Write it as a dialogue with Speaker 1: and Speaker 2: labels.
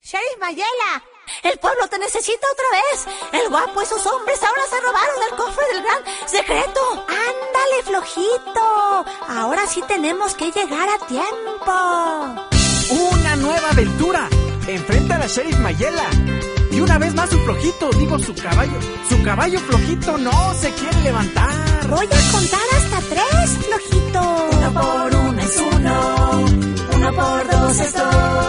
Speaker 1: Sheriff Mayela, el pueblo te necesita otra vez. El guapo y sus hombres ahora se robaron el cofre del gran secreto. Ándale, flojito. Ahora sí tenemos que llegar a tiempo.
Speaker 2: Una nueva aventura. Enfrenta a la Sheriff Mayela. Y una vez más su flojito, su caballo flojito no se quiere levantar.
Speaker 1: Voy a contar hasta 3, flojito.
Speaker 3: 1 por 1 es 1, 1 por 2 es 2.